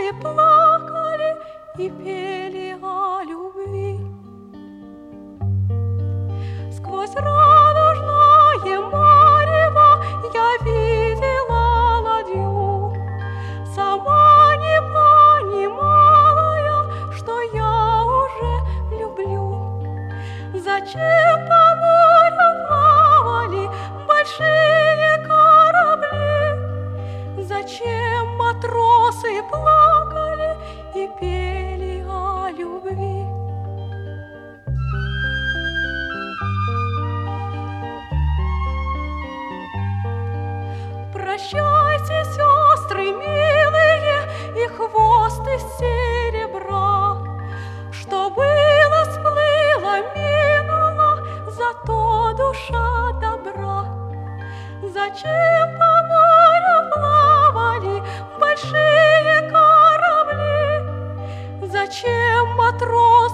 матросы плакали и пели о любви. Сквозь радужное марево я видела ладью, сама не понимала я, что я уже люблю. Зачем по морю плавали большие корабли? Зачем матросы плакали и пели о любви? Прощайте, сестры милые, и хвост из серебра, что было, сплыло, минуло, зато душа добра. Зачем по морю плавали большие корабли? Зачем матросы